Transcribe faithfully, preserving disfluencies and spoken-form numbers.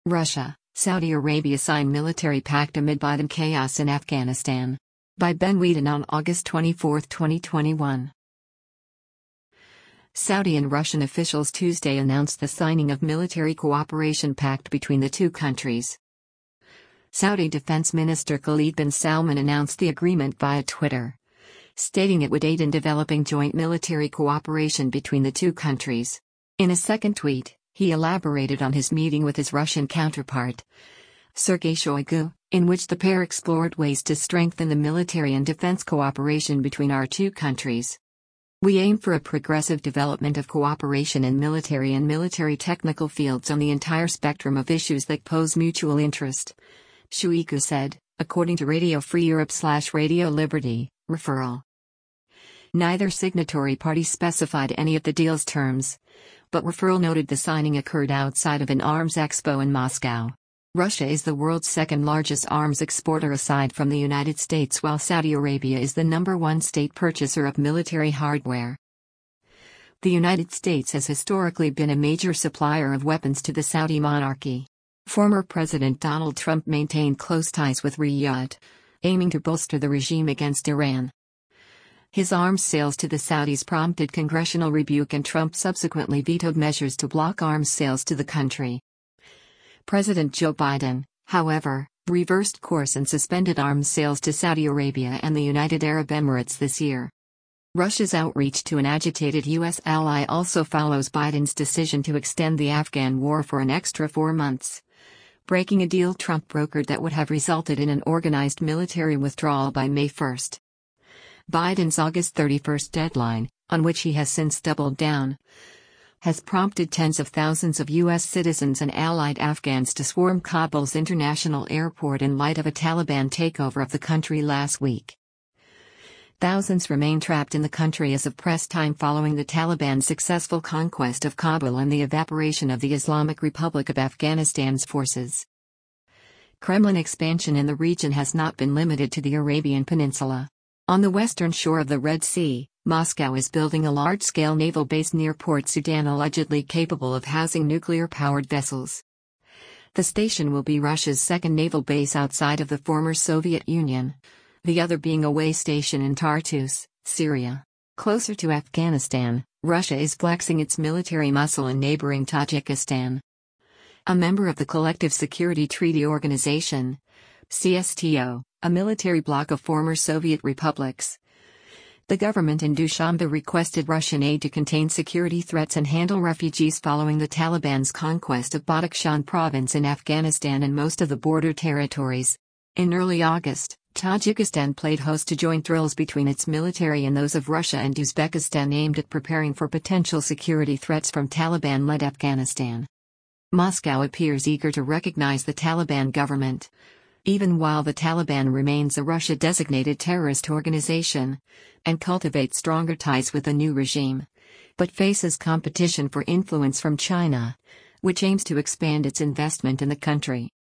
Russia, Saudi Arabia sign military pact amid Biden chaos in Afghanistan. By Ben Wheaton on August twenty-fourth, twenty twenty-one. Saudi and Russian officials Tuesday announced the signing of military cooperation pact between the two countries. Saudi Defense Minister Khalid bin Salman announced the agreement via Twitter, stating it would aid in developing joint military cooperation between the two countries. In a second tweet, he elaborated on his meeting with his Russian counterpart, Sergei Shoigu, in which the pair explored ways to strengthen the military and defense cooperation between our two countries. We aim for a progressive development of cooperation in military and military technical fields on the entire spectrum of issues that pose mutual interest, Shoigu said, according to Radio Free Europe slash Radio Liberty, referral. Neither signatory party specified any of the deal's terms, but referral noted the signing occurred outside of an arms expo in Moscow. Russia is the world's second largest arms exporter aside from the United States, while Saudi Arabia is the number one state purchaser of military hardware. The United States has historically been a major supplier of weapons to the Saudi monarchy. Former President Donald Trump maintained close ties with Riyadh, aiming to bolster the regime against Iran. His arms sales to the Saudis prompted congressional rebuke, and Trump subsequently vetoed measures to block arms sales to the country. President Joe Biden, however, reversed course and suspended arms sales to Saudi Arabia and the United Arab Emirates this year. Russia's outreach to an agitated U S ally also follows Biden's decision to extend the Afghan war for an extra four months, breaking a deal Trump brokered that would have resulted in an organized military withdrawal by May first. Biden's August thirty-first deadline, on which he has since doubled down, has prompted tens of thousands of U S citizens and allied Afghans to swarm Kabul's international airport in light of a Taliban takeover of the country last week. Thousands remain trapped in the country as of press time following the Taliban's successful conquest of Kabul and the evaporation of the Islamic Republic of Afghanistan's forces. Kremlin expansion in the region has not been limited to the Arabian Peninsula. On the western shore of the Red Sea, Moscow is building a large-scale naval base near Port Sudan allegedly capable of housing nuclear-powered vessels. The station will be Russia's second naval base outside of the former Soviet Union, the other being a way station in Tartus, Syria. Closer to Afghanistan, Russia is flexing its military muscle in neighboring Tajikistan. A member of the Collective Security Treaty Organization, C S T O, a military bloc of former Soviet republics. The government in Dushanbe requested Russian aid to contain security threats and handle refugees following the Taliban's conquest of Badakhshan province in Afghanistan and most of the border territories. In early August, Tajikistan played host to joint drills between its military and those of Russia and Uzbekistan aimed at preparing for potential security threats from Taliban-led Afghanistan. Moscow appears eager to recognize the Taliban government, even while the Taliban remains a Russia-designated terrorist organization, and cultivates stronger ties with the new regime, but faces competition for influence from China, which aims to expand its investment in the country.